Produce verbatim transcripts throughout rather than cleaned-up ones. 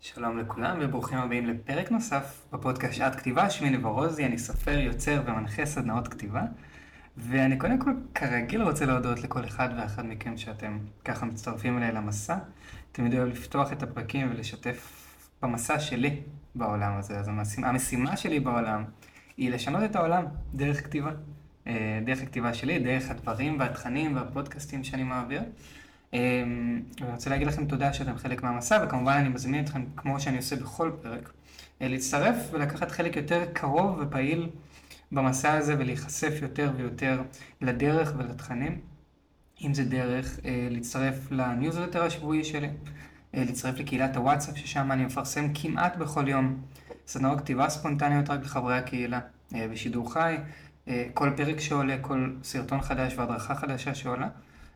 שלום לכולם וברוכים הבאים לפרק נוסף בפודקאסט שעת כתיבה. שמי נבו רוזי, אני סופר, יוצר ומנחה סדנאות כתיבה. ואני קודם כל כרגיל רוצה להודות לכל אחד ואחד מכם שאתם ככה מצטרפים אליי למסע. אתם יודעים לפתוח את הפרקים ולשתף במסע שלי בעולם הזה. אז המשימה, המשימה שלי בעולם היא לשנות את העולם דרך כתיבה. דרך הכתיבה שלי, דרך הדברים והתכנים והפודקאסטים שאני מעביר. אני רוצה להגיד לכם תודה שאתם חלק מהמסע, וכמובן אני מזמין אתכם, כמו שאני עושה בכל פרק, להצטרף ולקחת חלק יותר קרוב ופעיל במסע הזה ולהיחשף יותר ויותר לדרך ולתכנים. אם זה דרך להצטרף לניוזלטר השבועי שלי, להצטרף לקהילת הוואטסאפ ששם אני מפרסם כמעט בכל יום סדנאות כתיבה ספונטניות רק לחברי הקהילה בשידור חי, כל פרק שעולה, כל סרטון חדש והדרכה חדשה שעולה.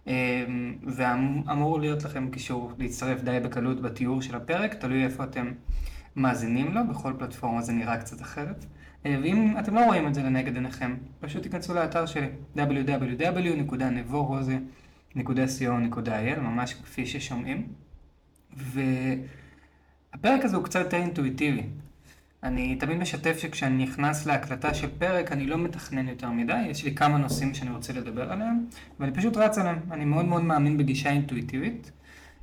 ואמור להיות לכם קישור להצטרף די בקלות בתיאור של הפרק, תלוי איפה אתם מאזינים לו, בכל פלטפורמה זה נראה קצת אחרת. ואם אתם לא רואים את זה לנגד עיניכם, פשוט תיכנסו לאתר שלי דאבליו דאבליו דאבליו נקודה נבו רוזי נקודה סי או נקודה איי אל, ממש כפי ששומעים. והפרק הזה הוא קצת יותר אינטואיטיבי. אני תמיד משתף שכשאני נכנס להקלטה של פרק, אני לא מתכנן יותר מדי, יש לי כמה נושאים שאני רוצה לדבר עליהם, ואני פשוט רץ עליהם. אני מאוד מאוד מאמין בגישה אינטואיטיבית,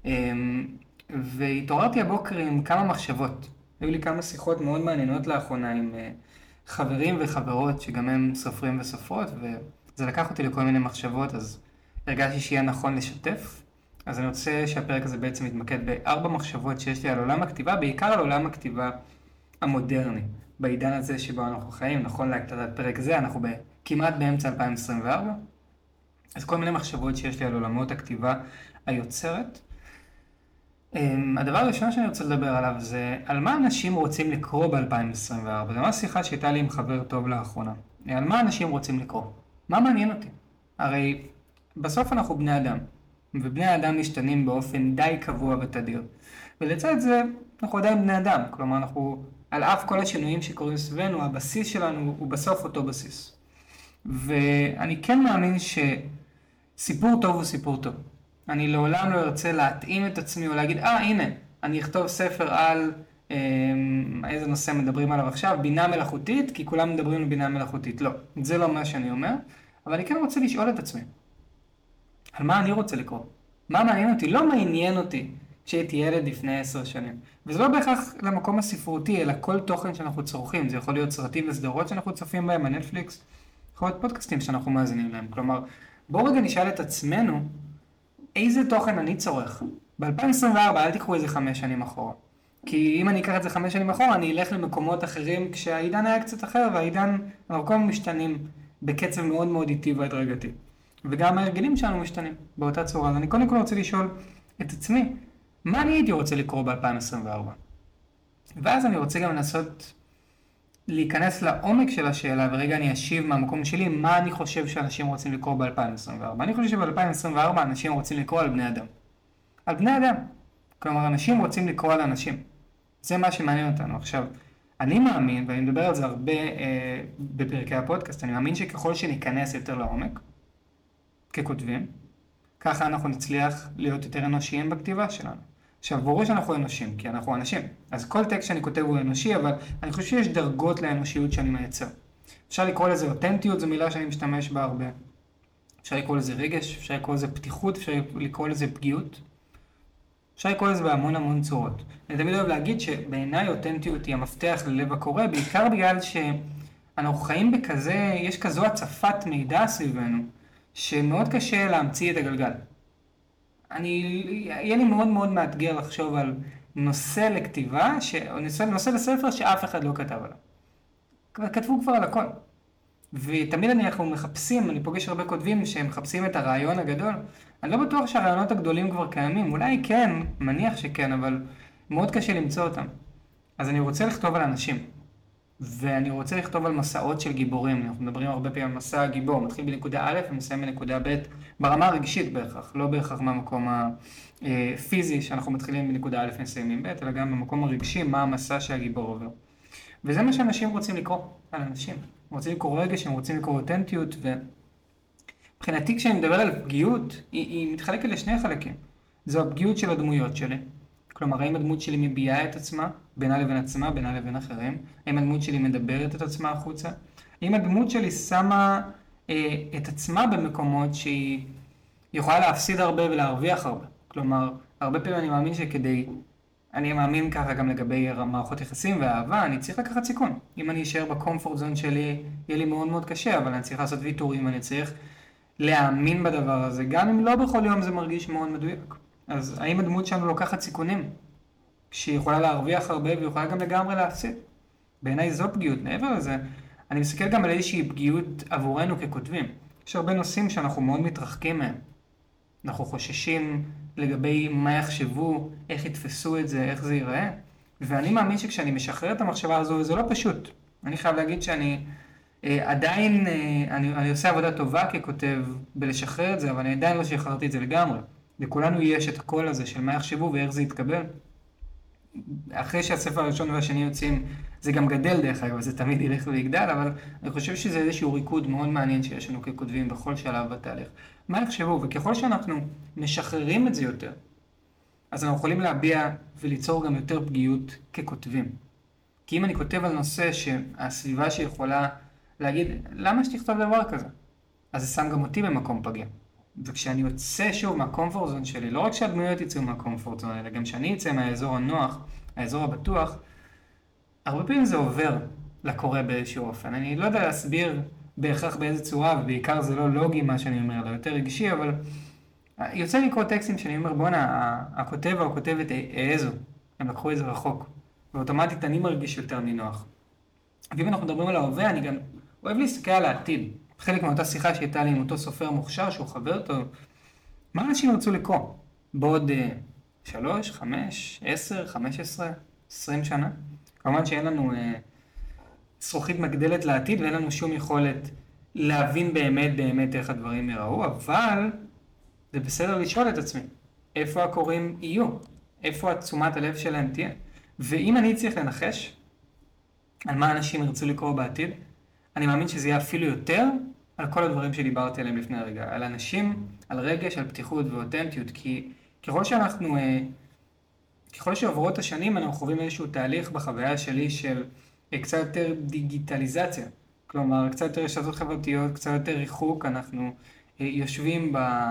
והתעוררתי הבוקר עם כמה מחשבות. היו לי כמה שיחות מאוד מעניינות לאחרונה עם חברים וחברות, שגם הם סופרים וסופרות, וזה לקח אותי לכל מיני מחשבות, אז הרגשתי שיהיה נכון לשתף. אז אני רוצה שהפרק הזה בעצם יתמקד בארבע מחשבות שיש לי על עולם הכתיבה, בעיקר על עולם הכתיבה המודרני, בעידן הזה שבו אנחנו חיים. נכון להקלטת פרק זה, אנחנו כמעט באמצע אלפיים עשרים וארבע, אז כל מיני מחשבות שיש לי על עולמות הכתיבה היוצרת. הדבר הראשון שאני רוצה לדבר עליו זה על מה אנשים רוצים לקרוא ב-אלפיים עשרים וארבע. זו ממש שיחה שהייתה לי עם חבר טוב לאחרונה. על מה אנשים רוצים לקרוא? מה מעניין אותי? הרי בסוף אנחנו בני אדם, ובני האדם משתנים באופן די קבוע ותדיר. ולצד זה אנחנו עדיין בני אדם, כלומר אנחנו, על אף כל השינויים שקורים סביבנו, הבסיס שלנו הוא בסוף אותו בסיס. ואני כן מאמין שסיפור טוב הוא סיפור טוב. אני לעולם לא ארצה להתאים את עצמי או להגיד, אה הנה, אני אכתוב ספר על אה, איזה נושא מדברים עליו עכשיו, בינה מלאכותית, כי כולם מדברים על בינה מלאכותית. לא, זה לא מה שאני אומר, אבל אני כן רוצה לשאול את עצמי. על מה אני רוצה לקרוא? מה מעניין אותי? לא מעניין אותי כשהייתי ילד לפני עשר שנים. וזה לא בהכרח למקום הספרותי, אלא כל תוכן שאנחנו צורכים. זה יכול להיות סרטים וסדרות שאנחנו צופים בהם, הנטפליקס, יכול להיות פודקאסטים שאנחנו מאזינים להם. כלומר, בואו רגע נשאל את עצמנו, איזה תוכן אני צורך? ב-אלפיים עשרים וארבע אל תיקחו איזה חמש שנים אחורה. כי אם אני אקח את זה חמש שנים אחורה, אני אלך למקומות אחרים כשהעידן היה קצת אחר, והעידן, אנחנו כל הזמן משתנים בקצב מאוד מאוד איטי והדרגתי. וגם ההרגלים שלנו משתנים באותה צורה. אז אני קודם כל רוצה לשאול את עצמי, מה אני הייתי רוצה לקרוא ב-אלפיים עשרים וארבע? ואז אני רוצה גם לנסות להיכנס לעומק של השאלה, ורגע אני אשיב מהמקום שלי, מה אני חושב שאנשים רוצים לקרוא ב-אלפיים עשרים וארבע. אני חושב שב-אלפיים עשרים וארבע אנשים רוצים לקרוא על בני אדם. על בני אדם. כלומר, אנשים רוצים לקרוא על אנשים. זה מה שמעניין אותנו. עכשיו, אני מאמין, ואני מדבר על זה הרבה אה, בפרקי הפודקאסט, אני מאמין שככל שניכנס יותר לעומק, ככותבים, ככה אנחנו נצליח להיות יותר אנושיים בכתיבה שלנו. עכשיו, ברור שאנחנו אנושים, כי אנחנו אנשים. אז כל טקסט שאני כותב הוא אנושי, אבל אני חושב שיש דרגות לאנושיות שאני מייצר. אפשר לקרוא לזה אותנטיות, זו מילה שאני משתמש בה הרבה. אפשר לקרוא לזה רגש, אפשר לקרוא לזה פתיחות, אפשר לקרוא לזה פגיעות. אפשר לקרוא לזה בהמון המון צורות. אני תמיד אוהב להגיד שבעיניי אותנטיות היא המפתח ללב הקורא, בעיקר בגלל שאנחנו חיים בכזה, יש כזו הצפת מידע סביבנו, שמאוד קשה להמציא את הגלגל. אני, יהיה לי מאוד מאוד מאתגר לחשוב על נושא לכתיבה, ש... או נושא, נושא לספר שאף אחד לא כתב עליו. כתבו כבר על הכל. ותמיד אנחנו מחפשים, אני פוגש הרבה כותבים שהם מחפשים את הרעיון הגדול. אני לא בטוח שהרעיונות הגדולים כבר קיימים. אולי כן, מניח שכן, אבל מאוד קשה למצוא אותם. אז אני רוצה לכתוב על אנשים. ואני רוצה לכתוב על מסעות של גיבורים. אנחנו מדברים הרבה פעמים על מסע הגיבור. מתחיל בנקודה א' ומסיים בנקודה ב', ברמה הרגשית בהכרח, לא בהכרח מהמקום הפיזי שאנחנו מתחילים בנקודה א' ומסיימים ב', אלא גם במקום הרגשי, מה המסע שהגיבור עובר. וזה מה שאנשים רוצים לקרוא על אנשים. הם רוצים לקרוא רגש, הם רוצים לקרוא אותנטיות, ומבחינתי כשאני מדבר על פגיעות, היא, היא מתחלקת לשני חלקים. זו הפגיעות של הדמויות שלי. כלומר, האם הדמות שלי מביעה את עצמה, בינה לבין עצמה, בינה לבין אחרים? האם הדמות שלי מדברת את עצמה החוצה? האם הדמות שלי שמה אה, את עצמה במקומות שהיא יכולה להפסיד הרבה ולהרוויח הרבה? כלומר, הרבה פעמים אני מאמין שכדי, אני מאמין ככה גם לגבי מערכות יחסים ואהבה, אני צריך לקחת סיכון. אם אני אשאר בקומפורט זון שלי, יהיה לי מאוד מאוד קשה, אבל אני צריך לעשות ויתורים, אני צריך להאמין בדבר הזה, גם אם לא בכל יום זה מרגיש מאוד מדויק. אז האם הדמות שלנו לוקחת סיכונים? שהיא יכולה להרוויח הרבה ויכולה גם לגמרי להפסיד. בעיניי זו פגיעות. מעבר לזה, אני מסתכל גם על איזושהי פגיעות עבורנו ככותבים. יש הרבה נושאים שאנחנו מאוד מתרחקים מהם. אנחנו חוששים לגבי מה יחשבו, איך יתפסו את זה, איך זה ייראה. ואני מאמין שכשאני משחרר את המחשבה הזו, זה לא פשוט. אני חייב להגיד שאני אה, עדיין, אה, אני, אני עושה עבודה טובה ככותב בלשחרר את זה, אבל אני עדיין לא שחררתי את זה לגמרי. לכולנו יש את הקול הזה של מה יחשבו ואיך זה יתקבל. אחרי שהספר הראשון והשני יוצאים, זה גם גדל דרך אגב, זה תמיד ילך ויגדל, אבל אני חושב שזה איזשהו ריקוד מאוד מעניין שיש לנו ככותבים בכל שלב בתהליך. מה יחשבו? וככל שאנחנו משחררים את זה יותר, אז אנחנו יכולים להביע וליצור גם יותר פגיעות ככותבים. כי אם אני כותב על נושא שהסביבה שיכולה להגיד, למה שתכתוב דבר כזה? אז זה שם גם אותי במקום פגיע. וכשאני יוצא שוב מהקומפורט זון שלי, לא רק שהדמויות יצאו מהקומפורט זון, אלא גם שאני יצא מהאזור הנוח, האזור הבטוח, הרבה פעמים זה עובר לקורא באיזשהו אופן. אני לא יודע להסביר בהכרח באיזה צורה, ובעיקר זה לא לוגי מה שאני אומר, אלא יותר רגשי, אבל יוצא לי לקרוא טקסטים שאני אומר, בוא'נה, הכותב או הכותבת העזו, הם לקחו את זה רחוק, ואוטומטית אני מרגיש יותר נינוח. ואם אנחנו מדברים על ההווה, אני גם אוהב להסתכל על העתיד. חלק מאותה שיחה שהייתה לי עם אותו סופר מוכשר שהוא חבר טוב, מה אנשים רצו לקרוא? בעוד שלוש, חמש, עשר, חמש עשרה, עשרים שנה? כמובן שאין לנו אה, זכוכית מגדלת לעתיד ואין לנו שום יכולת להבין באמת באמת איך הדברים יראו, אבל זה בסדר לשאול את עצמי, איפה הקוראים יהיו? איפה תשומת הלב שלהם תהיה? ואם אני צריך לנחש על מה אנשים ירצו לקרוא בעתיד, אני מאמין שזה יהיה אפילו יותר על כל הדברים שדיברתי עליהם לפני הרגע. על אנשים, על רגש, על פתיחות ואותנטיות. כי ככל שאנחנו, ככל שעוברות השנים, אנחנו חווים איזשהו תהליך בחוויה שלי של קצת יותר דיגיטליזציה. כלומר, קצת יותר רשתות חברתיות, קצת יותר ריחוק. אנחנו יושבים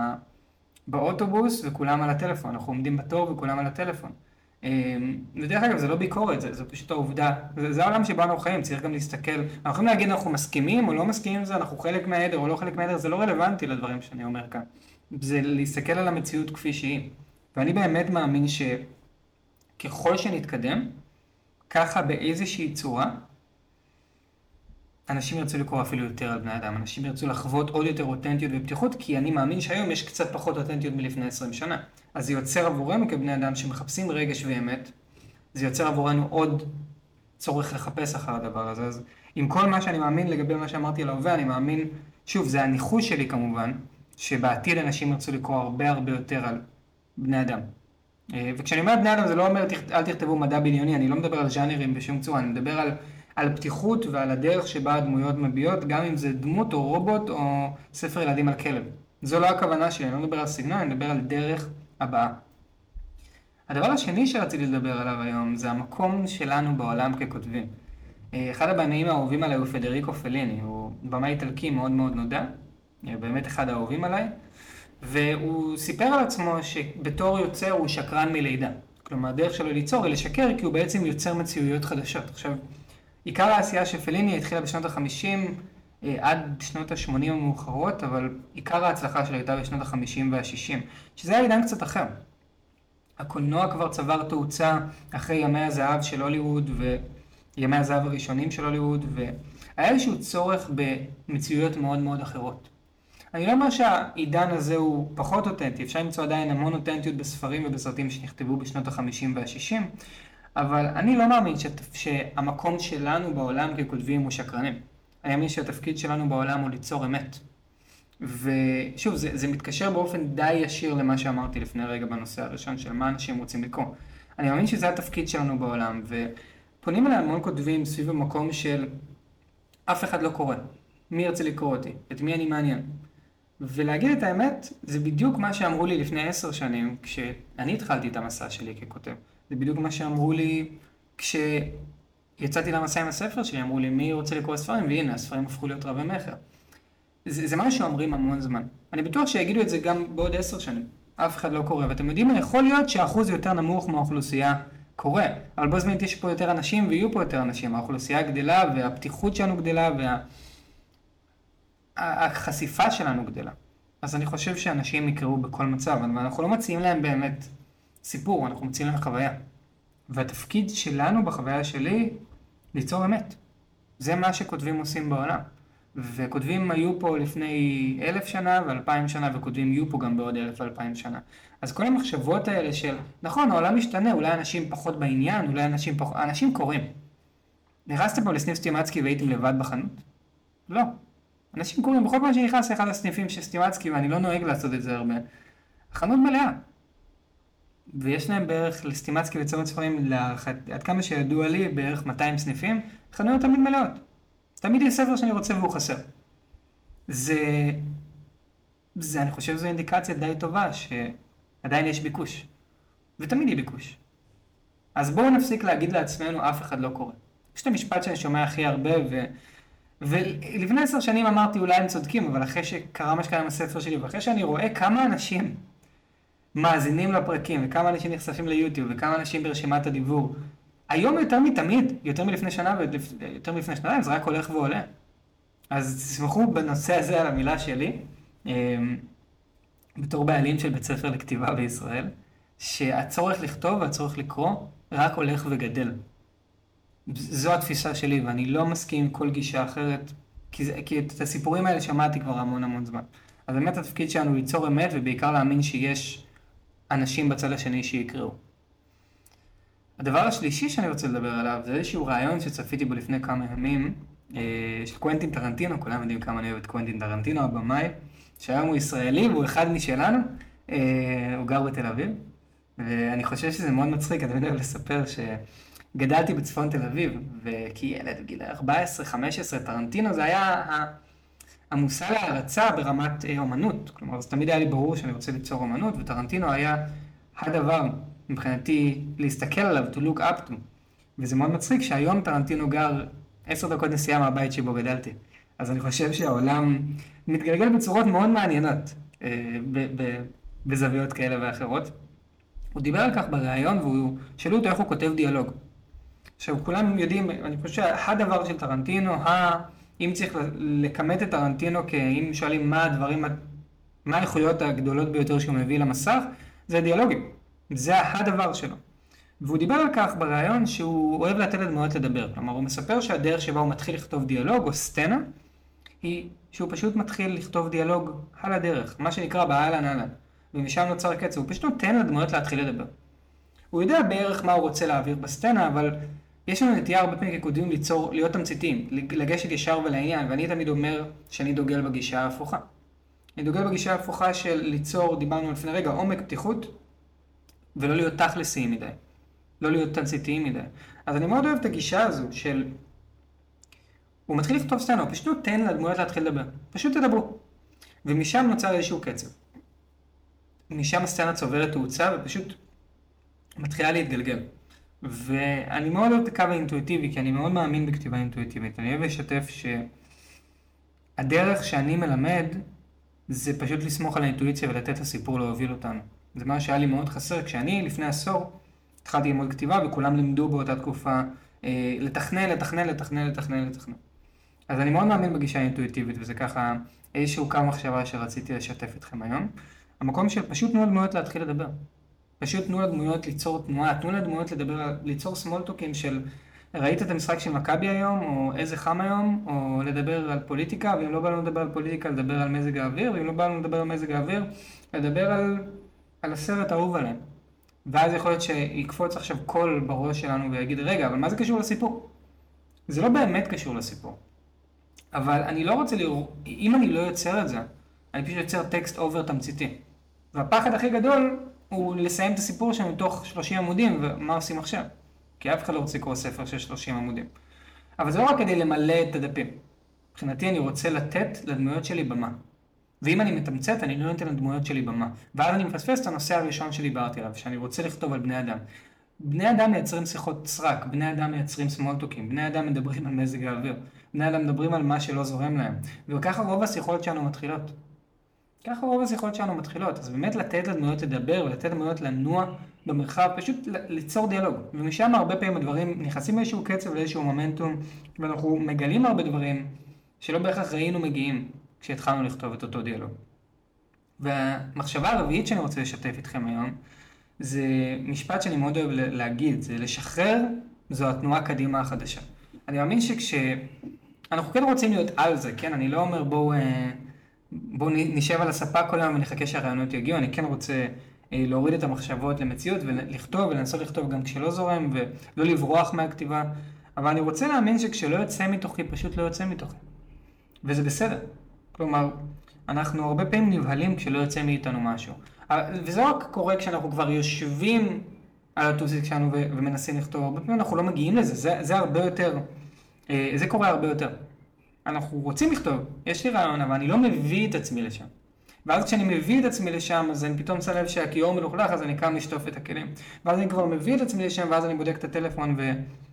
באוטובוס וכולם על הטלפון. אנחנו עומדים בתור וכולם על הטלפון. ודרך אגב, זה לא ביקורת, זה, זה פשוט העובדה. זה, זה העולם שבו אנחנו חיים, צריך גם להסתכל. אנחנו יכולים להגיד אנחנו מסכימים או לא מסכימים עם זה, אנחנו חלק מהעדר או לא חלק מהעדר, זה לא רלוונטי לדברים שאני אומר כאן. זה להסתכל על המציאות כפי שהיא. ואני באמת מאמין שככל שנתקדם, ככה באיזושהי צורה, אנשים ירצו לקרוא אפילו יותר על בני אדם, אנשים ירצו לחוות עוד יותר אותנטיות ופתיחות, כי אני מאמין שהיום יש קצת פחות אותנטיות מלפני עשרים שנה. אז זה יוצר עבורנו כבני אדם שמחפשים רגש ואמת, זה יוצר עבורנו עוד צורך לחפש אחר הדבר הזה. אז עם כל מה שאני מאמין לגבי מה שאמרתי על ההווה, אני מאמין, שוב, זה הניחוש שלי כמובן, שבעתיד אנשים ירצו לקרוא הרבה הרבה יותר על בני אדם. וכשאני אומר בני אדם זה לא אומר אל תכתבו מדע בדיוני, אני לא מדבר על ז'אנרים בשום צורה, אני מדבר על על פתיחות ועל הדרך שבה הדמויות מביעות, גם אם זה דמות או רובוט או ספר ילדים על כלב. זו לא הכוונה שלי, אני לא מדבר על סגנון, אני מדבר על דרך הבאה. הדבר השני שרציתי לדבר עליו היום זה המקום שלנו בעולם ככותבים. אחד הבמאים האהובים עליי הוא פדריקו פליני, הוא במאי איטלקי מאוד מאוד נודע, באמת אחד האהובים עליי, והוא סיפר על עצמו שבתור יוצר הוא שקרן מלידה. כלומר, הדרך שלו ליצור היא לשקר כי הוא בעצם יוצר מציאויות חדשות. עכשיו, עיקר העשייה של פליני התחילה בשנות ה-חמישים עד שנות ה-שמונים המאוחרות, אבל עיקר ההצלחה שלו הייתה בשנות ה-חמישים וה-שישים, שזה היה עידן קצת אחר. הקולנוע כבר צבר תאוצה אחרי ימי הזהב של הוליווד וימי הזהב הראשונים של הוליווד, והיה איזשהו צורך במציאויות מאוד מאוד אחרות. אני לא אומר שהעידן הזה הוא פחות אותנטי, אפשר למצוא עדיין המון אותנטיות בספרים ובסרטים שנכתבו בשנות ה-חמישים וה-שישים, אבל אני לא מאמין שהמקום שלנו בעולם ככותבים הוא שקרנים. אני מאמין שהתפקיד שלנו בעולם הוא ליצור אמת. ושוב, זה, זה מתקשר באופן די ישיר למה שאמרתי לפני רגע בנושא הראשון של מה אנשים רוצים לקרוא. אני מאמין שזה התפקיד שלנו בעולם, ופונים אליי המון כותבים סביב המקום של אף אחד לא קורא. מי ירצה לקרוא אותי? את מי אני מעניין? ולהגיד את האמת, זה בדיוק מה שאמרו לי לפני עשר שנים, כשאני התחלתי את המסע שלי ככותב. זה בדיוק מה שאמרו לי כשיצאתי למסע עם הספר שלי, אמרו לי מי רוצה לקרוא ספרים, והנה הספרים הפכו להיות רבי מכר. זה, זה מה שאומרים המון זמן. אני בטוח שיגידו את זה גם בעוד עשר שנים. אף אחד לא קורא, ואתם יודעים מה, יכול להיות שהאחוז יותר נמוך מהאוכלוסייה קורא, אבל בו זמנית יש פה יותר אנשים ויהיו פה יותר אנשים, האוכלוסייה גדלה והפתיחות שלנו גדלה והחשיפה שלנו גדלה. אז אני חושב שאנשים יקראו בכל מצב, אבל אנחנו לא מציעים להם באמת סיפור, אנחנו מציעים להם חוויה. והתפקיד שלנו בחוויה שלי, ליצור אמת. זה מה שכותבים עושים בעולם. וכותבים היו פה לפני אלף שנה ואלפיים שנה, וכותבים יהיו פה גם בעוד אלף ואלפיים שנה. אז כל המחשבות האלה של, נכון, העולם משתנה, אולי אנשים פחות בעניין, אולי אנשים פחות, אנשים קוראים. נכנסתם פה לסניף סטימצקי והייתם לבד בחנות? לא. אנשים קוראים, בכל פעם שנכנס לאחד הסניפים של סטימצקי, ואני לא נוהג לעשות את זה הרבה, החנות מלאה. ויש להם בערך לסטימצקי וצומת ספרים, עד כמה שידוע לי, בערך מאתיים סניפים, חנויות תמיד מלאות. תמיד יש ספר שאני רוצה והוא חסר. זה, זה, אני חושב שזו אינדיקציה די טובה, שעדיין יש ביקוש. ותמיד יהיה ביקוש. אז בואו נפסיק להגיד לעצמנו, אף אחד לא קורא. יש את המשפט שאני שומע הכי הרבה, ו... ולפני עשר שנים אמרתי אולי הם צודקים, אבל אחרי שקרה מה שקרה עם הספר שלי, ואחרי שאני רואה כמה אנשים מאזינים לפרקים, וכמה אנשים נחשפים ליוטיוב, וכמה אנשים ברשימת הדיבור, היום יותר מתמיד, יותר מלפני שנה ויותר מלפני שנתיים, זה רק הולך ועולה. אז תסמכו בנושא הזה על המילה שלי, בתור בעלים של בית ספר לכתיבה בישראל, שהצורך לכתוב והצורך לקרוא רק הולך וגדל. זו התפיסה שלי, ואני לא מסכים עם כל גישה אחרת, כי, זה, כי את הסיפורים האלה שמעתי כבר המון המון זמן. אז באמת התפקיד שלנו ליצור אמת, ובעיקר להאמין שיש אנשים בצד השני שיקראו. הדבר השלישי שאני רוצה לדבר עליו, זה איזשהו רעיון שצפיתי בו לפני כמה ימים, של קוונטין טרנטינו, כולם יודעים כמה אני אוהב את קוונטין טרנטינו, הבמאי, שהיום הוא ישראלי והוא אחד משלנו, הוא גר בתל אביב, ואני חושב שזה מאוד מצחיק, אני יודע לספר שגדלתי בצפון תל אביב, וכילד בגיל ארבע עשרה חמש עשרה, טרנטינו זה היה המושא להרצה ברמת אומנות, כלומר זה תמיד היה לי ברור שאני רוצה ליצור אומנות, וטרנטינו היה הדבר מבחינתי להסתכל עליו, to look up to, וזה מאוד מצחיק שהיום טרנטינו גר עשר דקות נסיעה מהבית שבו גדלתי. אז אני חושב שהעולם מתגלגל בצורות מאוד מעניינות, בזוויות כאלה ואחרות. הוא דיבר על כך בריאיון, והוא שאלו אותו איך הוא כותב דיאלוג. עכשיו, כולם יודעים, אני חושב שהדבר של טרנטינו, אם צריך לכמת את טרנטינו, אם שואלים מה הדברים, מה האיכויות הגדולות ביותר שהוא מביא למסך, זה דיאלוגים. זה הדבר שלו. והוא דיבר על כך בריאיון שהוא אוהב לתת לדמויות לדבר. כלומר, הוא מספר שהדרך שבה הוא מתחיל לכתוב דיאלוג או סצנה, היא שהוא פשוט מתחיל לכתוב דיאלוג על הדרך, מה שנקרא באהלן אהלן. ומשם נוצר קצב, הוא פשוט נותן לדמויות להתחיל לדבר. הוא יודע בערך מה הוא רוצה להעביר בסצנה, אבל יש לנו נטייה הרבה פעמים ככותבים ליצור, להיות תמציתיים, לגשת ישר ולעניין, ואני תמיד אומר שאני דוגל בגישה ההפוכה. אני דוגל בגישה ההפוכה של ליצור, דיברנו לפני רגע, עומק, פתיחות, ולא להיות תכלסיים מדי. לא להיות תמציתיים מדי. אז אני מאוד אוהב את הגישה הזו של... הוא מתחיל לכתוב סצנה, הוא פשוט נותן לדמויות להתחיל לדבר. פשוט תדברו. ומשם נוצר איזשהו קצב. משם הסצנה צוברת תאוצה ופשוט מתחילה להתגלגל. ואני מאוד אוהב את הקו האינטואיטיבי, כי אני מאוד מאמין בכתיבה אינטואיטיבית. אני אוהב לשתף שהדרך שאני מלמד זה פשוט לסמוך על האינטואיציה ולתת לסיפור להוביל אותנו. זה מה שהיה לי מאוד חסר. כשאני לפני עשור התחלתי ללמוד כתיבה וכולם לימדו באותה תקופה אה, לתכנן, לתכנן, לתכנן, לתכנן, לתכנן. אז אני מאוד מאמין בגישה האינטואיטיבית, וזה ככה איזשהו קו מחשבה שרציתי לשתף אתכם היום. המקום של פשוט תנו לדמויות להתחיל לדבר. פשוט תנו לדמויות ליצור תנועה, תנו לדמויות לדבר, ליצור סמולטוקים של ראית את המשחק של מכבי היום, או איזה חם היום, או לדבר על פוליטיקה, ואם לא בא לנו לדבר על פוליטיקה, לדבר על מזג האוויר, ואם לא בא לנו לדבר על מזג האוויר, לדבר על, על הסרט האהוב עליהם. ואז יכול להיות שיקפוץ עכשיו קול בראש שלנו ויגיד, רגע, אבל מה זה קשור לסיפור? זה לא באמת קשור לסיפור. אבל אני לא רוצה לראות, אם אני לא יוצר את זה, אני פשוט יוצר טקסט אובר תמציתי. והפחד הכי גדול הוא לסיים את הסיפור שם מתוך שלושים עמודים, ומה עושים עכשיו? כי אף אחד לא רוצה לקרוא ספר של שלושים עמודים. אבל זה לא רק כדי למלא את הדפים. מבחינתי אני רוצה לתת לדמויות שלי במה. ואם אני מתמצת, אני לא נותן לדמויות שלי במה. ואז אני מפספס את הנושא הראשון שדיברתי עליו, שאני רוצה לכתוב על בני אדם. בני אדם מייצרים שיחות סרק, בני אדם מייצרים סמולטוקים, בני אדם מדברים על מזג האוויר, בני אדם מדברים על מה שלא זורם להם, וככה רוב השיחות שלנו מתחילות. ככה רוב השיחות שלנו מתחילות, אז באמת לתת לדמויות לדבר ולתת לדמויות לנוע במרחב, פשוט ליצור דיאלוג, ומשם הרבה פעמים הדברים נכנסים לאיזשהו קצב, לאיזשהו מומנטום, ואנחנו מגלים הרבה דברים שלא בהכרח ראינו מגיעים כשהתחלנו לכתוב את אותו דיאלוג. והמחשבה הרביעית שאני רוצה לשתף איתכם היום, זה משפט שאני מאוד אוהב להגיד, זה לשחרר זו התנועה קדימה החדשה. אני מאמין שכש... אנחנו כן רוצים להיות על זה, כן? אני לא אומר בואו בוא נשב על הספה כל היום ונחכה שהרעיונות יגיעו, אני כן רוצה להוריד את המחשבות למציאות ולכתוב ולנסות לכתוב גם כשלא זורם ולא לברוח מהכתיבה, אבל אני רוצה להאמין שכשלא יוצא מתוכי, פשוט לא יוצא מתוכי. וזה בסדר. כלומר, אנחנו הרבה פעמים נבהלים כשלא יוצא מאיתנו משהו. וזה רק קורה כשאנחנו כבר יושבים על הטוסיק שלנו ומנסים לכתוב. הרבה פעמים אנחנו לא מגיעים לזה, זה, זה הרבה יותר, זה קורה הרבה יותר. אנחנו רוצים לכתוב, יש לי רעיון, אבל אני לא מביא את עצמי לשם. ואז כשאני מביא את עצמי לשם, אז אני פתאום שם לב שהכיור מלוכלך, אז אני קם לשטוף את הכלים. ואז אני כבר מביא את עצמי לשם, ואז אני בודק את הטלפון, ו...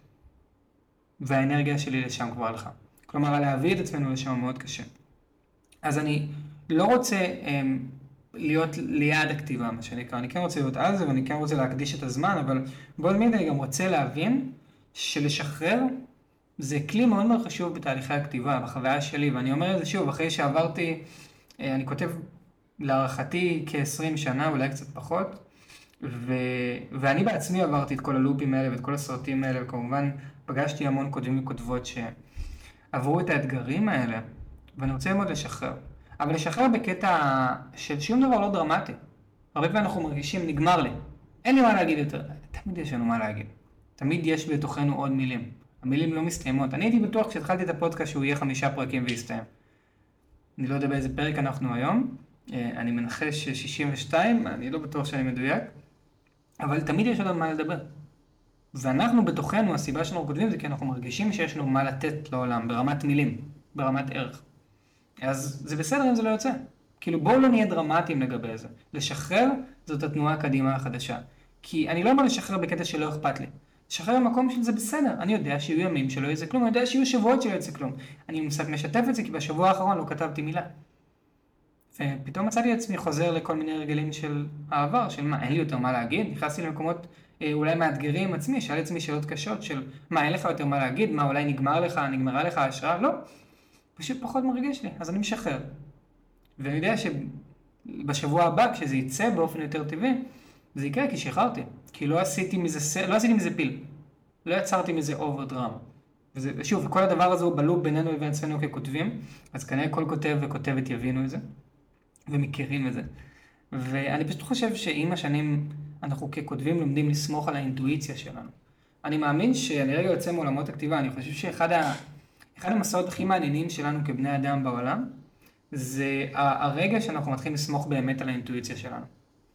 והאנרגיה שלי לשם כבר הלכה. כלומר, להביא את עצמנו לשם מאוד קשה. אז אני לא רוצה הם, להיות ליד הכתיבה, מה שנקרא. אני כן רוצה להיות על זה, ואני כן רוצה להקדיש את הזמן, אבל בו זמנית אני גם רוצה להבין שלשחרר זה כלי מאוד מאוד חשוב בתהליכי הכתיבה, בחוויה שלי, ואני אומר את זה שוב, אחרי שעברתי, אני כותב להערכתי כ-עשרים שנה, אולי קצת פחות, ו... ואני בעצמי עברתי את כל הלופים האלה ואת כל הסרטים האלה, וכמובן פגשתי המון כותבים וכותבות שעברו את האתגרים האלה, ואני רוצה מאוד לשחרר. אבל לשחרר בקטע של שום דבר לא דרמטי. הרבה פעמים אנחנו מרגישים, נגמר לי. אין לי מה להגיד יותר. תמיד יש לנו מה להגיד. תמיד יש בתוכנו עוד מילים. המילים לא מסתיימות. אני הייתי בטוח כשהתחלתי את הפודקאסט שהוא יהיה חמישה פרקים ויסתיים. אני לא יודע באיזה פרק אנחנו היום. אני מנחש שישים ושתיים, אני לא בטוח שאני מדויק. אבל תמיד יש עוד מה לדבר. ואנחנו בתוכנו, הסיבה שאנחנו כותבים זה כי אנחנו מרגישים שיש לנו מה לתת לעולם, ברמת מילים, ברמת ערך. אז זה בסדר אם זה לא יוצא. כאילו בואו לא נהיה דרמטיים לגבי זה. לשחרר זאת התנועה הקדימה החדשה. כי אני לא אומר לשחרר בקטע שלא אכפת לי. לשחרר במקום של זה בסדר. אני יודע שיהיו ימים שלא יצא כלום, אני יודע שיהיו שבועות שלא יצא כלום. אני משתף את זה כי בשבוע האחרון לא כתבתי מילה. ופתאום מצאתי עצמי חוזר לכל מיני רגלים של העבר, של מה, אין לי יותר מה להגיד. נכנסתי למקומות אולי מאתגרים עצמי, שאל עצמי שאלות קשות של מה, אין לך יותר מה להגיד, מה, אולי נגמר לך, נגמרה לך ההשראה, לא. פשוט פחות מרגיש לי, אז אני משחרר. ואני יודע שבשבוע הבא, כשזה יצא באופן יותר טבעי, זה יקרה כי שחררתי. כי לא עשיתי מזה, לא עשיתי מזה פיל. לא יצרתי מזה אובר דרמה. ושוב, כל הדבר הזה הוא בלופ בינינו לבין עצמנו ככותבים, אז כנראה כל כותב וכותבת יבינו את זה, ומכירים את זה. ואני פשוט חושב שעם השנים אנחנו ככותבים לומדים לסמוך על האינטואיציה שלנו. אני מאמין שאני רגע יוצא מעולמות הכתיבה, אני חושב שאחד ה... אחד המסעות הכי מעניינים שלנו כבני אדם בעולם, זה הרגע שאנחנו מתחילים לסמוך באמת על האינטואיציה שלנו.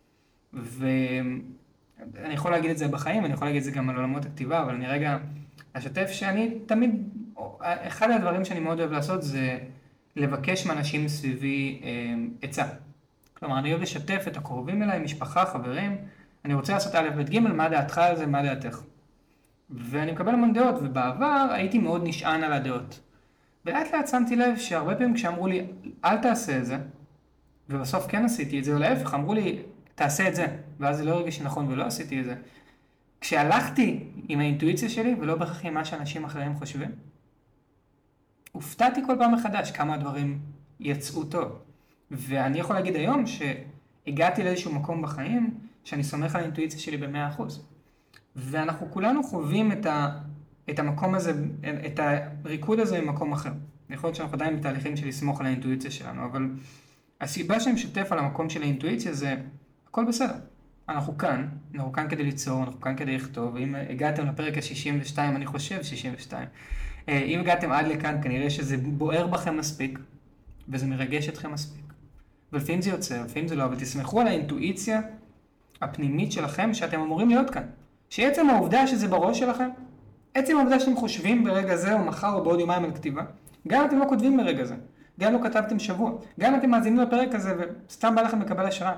ואני יכול להגיד את זה בחיים, אני יכול להגיד את זה גם על עולמות הכתיבה, אבל אני רגע אשתף שאני תמיד, אחד הדברים שאני מאוד אוהב לעשות זה לבקש מאנשים סביבי עצה. כלומר, אני אוהב לשתף את הקרובים אליי, משפחה, חברים, אני רוצה לעשות א' ב' ג', מה דעתך על זה, מה דעתך. ואני מקבל המון דעות, ובעבר הייתי מאוד נשען על הדעות. ולאט לאט שמתי לב שהרבה פעמים כשאמרו לי, אל תעשה את זה, ובסוף כן עשיתי את זה, ולהפך, אמרו לי, תעשה את זה, ואז זה לא הרגיש נכון ולא עשיתי את זה. כשהלכתי עם האינטואיציה שלי, ולא בהכרח עם מה שאנשים אחרים חושבים, הופתעתי כל פעם מחדש כמה הדברים יצאו טוב. ואני יכול להגיד היום שהגעתי לאיזשהו מקום בחיים, שאני סומך על האינטואיציה שלי ב-מאה אחוז. ואנחנו כולנו חווים את, ה, את המקום הזה, את הריקוד הזה במקום אחר. יכול להיות שאנחנו עדיין בתהליכים של לסמוך על האינטואיציה שלנו, אבל הסיבה שאני משתף על המקום של האינטואיציה זה, הכל בסדר. אנחנו כאן, אנחנו כאן כדי ליצור, אנחנו כאן כדי לכתוב, ואם הגעתם לפרק ה-שישים ושתיים, אני חושב שישים ושתיים, אם הגעתם עד לכאן, כנראה שזה בוער בכם מספיק, וזה מרגש אתכם מספיק. ולפעמים זה יוצא, לפעמים זה לא, אבל תסמכו על האינטואיציה הפנימית שלכם שאתם אמורים להיות כאן. שעצם העובדה שזה בראש שלכם, עצם העובדה שאתם חושבים ברגע זה או מחר או בעוד יומיים על כתיבה, גם אתם לא כותבים ברגע זה, גם לא כתבתם שבוע, גם אתם מאזינים לפרק הזה וסתם בא לכם לקבל השראה.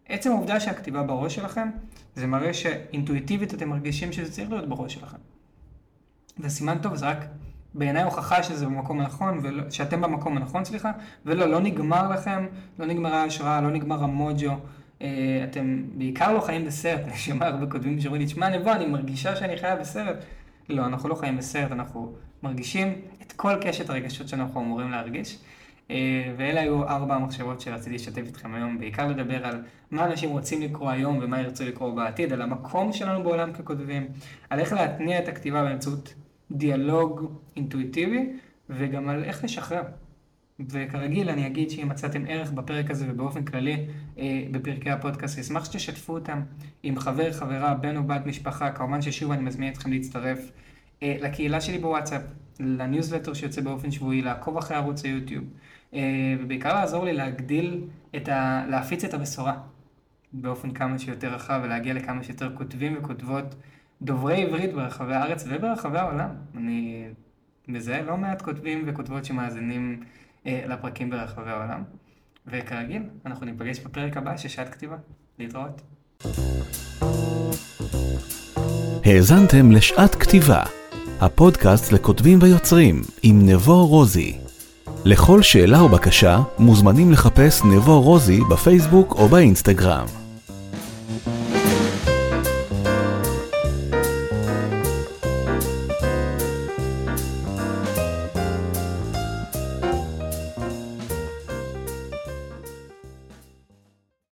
עצם העובדה שהכתיבה בראש שלכם, זה מראה שאינטואיטיבית אתם מרגישים שזה צריך להיות בראש שלכם. זה סימן טוב, זה רק בעיניי הוכחה שזה במקום הנכון, ולא, שאתם במקום הנכון, סליחה, ולא, לא נגמר לכם, לא נגמרה ההשראה, לא נגמר המוג'ו, אתם בעיקר לא חיים בסרט, אני שומע הרבה כותבים שאומרים לי, תשמע נבוא, אני מרגישה שאני חיה בסרט. לא, אנחנו לא חיים בסרט, אנחנו מרגישים את כל קשת הרגשות שאנחנו אמורים להרגיש. ואלה היו ארבע המחשבות שרציתי לשתף איתכם היום, בעיקר לדבר על מה אנשים רוצים לקרוא היום ומה ירצו לקרוא בעתיד, על המקום שלנו בעולם ככותבים, על איך להתניע את הכתיבה באמצעות דיאלוג אינטואיטיבי, וגם על איך לשחרר. וכרגיל אני אגיד שאם מצאתם ערך בפרק הזה ובאופן כללי אה, בפרקי הפודקאסט, אשמח שתשתפו אותם עם חבר, חברה, בן או בת משפחה. כמובן ששוב אני מזמין אתכם להצטרף אה, לקהילה שלי בוואטסאפ, לניוזלטר שיוצא באופן שבועי, לעקוב אחרי ערוץ היוטיוב, אה, ובעיקר לעזור לי להגדיל את ה... להפיץ את הבשורה באופן כמה שיותר רחב ולהגיע לכמה שיותר כותבים וכותבות דוברי עברית ברחבי הארץ וברחבי העולם. אני מזהה לא מעט כותבים וכותבות שמאזינים לפרקים ברחבי העולם. וכרגיל, אנחנו ניפגש בפרק הבא של שעת כתיבה. להתראות. האזנתם לשעת כתיבה, הפודקאסט לכותבים ויוצרים עם נבו רוזי. לכל שאלה או בקשה מוזמנים לחפש נבו רוזי בפייסבוק או באינסטגרם.